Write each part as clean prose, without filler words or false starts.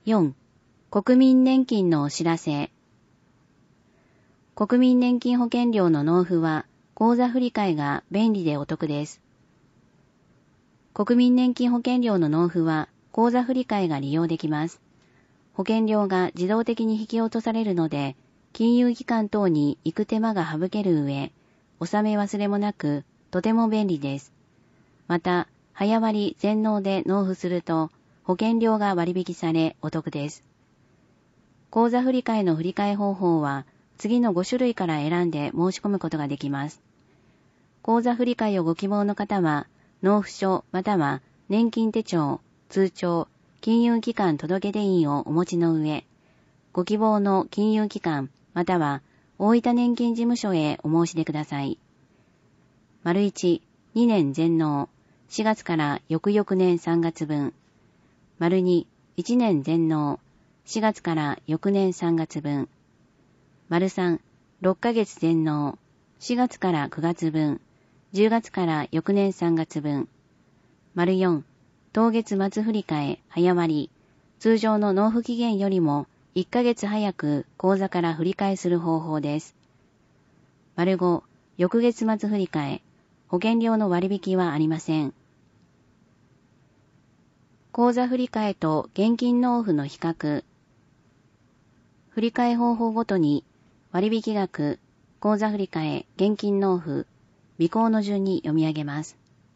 4. 国民年金のお知らせ。国民年金保険料の納付は口座振替が便利でお得です。国民年金保険料の納付は口座振替が利用できます。保険料が自動的に引き落とされるので、金融機関等に行く手間が省ける上、納め忘れもなく、とても便利です。また、早割全納で納付すると、保険料が割引されお得です。口座振替の振替方法は、次の5種類から選んで申し込むことができます。口座振替をご希望の方は、納付書または年金手帳、通帳、金融機関届出印をお持ちの上、ご希望の金融機関または大分年金事務所へお申し出ください。1、2年全納、4月から翌々年3月分。2、1年全納、4月から翌年3月分。3、6ヶ月全納、4月から9月分、10月から翌年3月分。4、当月末振替早割、通常の納付期限よりも1ヶ月早く口座から振り替えする方法です。5、翌月末振替、保険料の割引はありません。口座振替と現金納付の比較。振替方法ごとに割引額、口座振替、現金納付、備考の順に読み上げます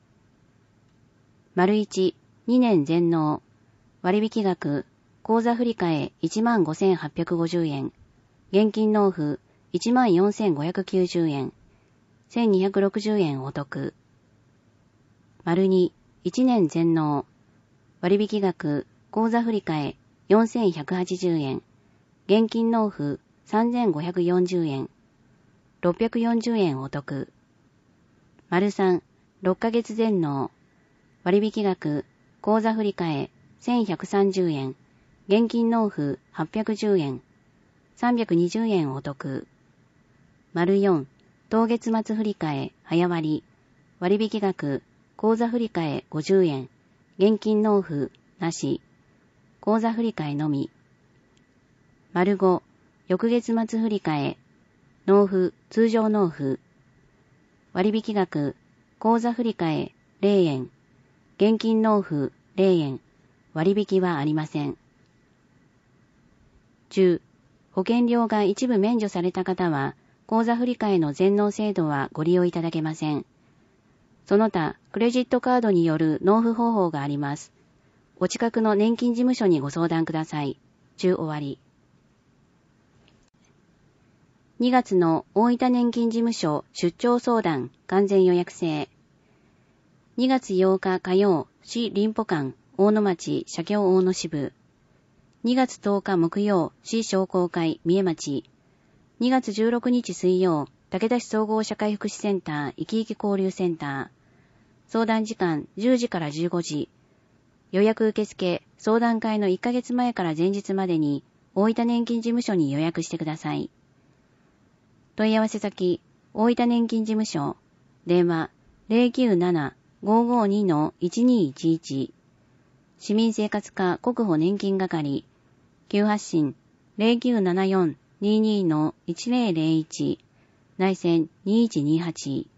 。1、2年全納、割引額、口座振替 15,850 円、現金納付 14,590 円、1,260 円お得。2、1年全納、割引額、口座振替 4,180 円、現金納付 3,540 円、640円お得。3、6ヶ月全納、割引額、口座振替 1,130 円、現金納付810円、320円お得。4、当月末振替早割、割引額、口座振替50円、現金納付なし、口座振替のみ。5、翌月末振替、納付、通常納付、割引額、口座振替0円、現金納付0円、割引はありません。10、保険料が一部免除された方は、口座振替の全納制度はご利用いただけません。その他、クレジットカードによる納付方法があります。お近くの年金事務所にご相談ください。終わり。2月の大分年金事務所出張相談完全予約制。2月8日火曜、市林保館大野町社協大野支部。2月10日木曜、市商工会三重町。2月16日水曜、武田市総合社会福祉センター生き生き交流センター。相談時間10時から15時。予約受付、相談会の1ヶ月前から前日までに大分年金事務所に予約してください。問い合わせ先、大分年金事務所。電話 097-552-1211。市民生活課国保年金係。急発進 0974-22-1001。内線2128。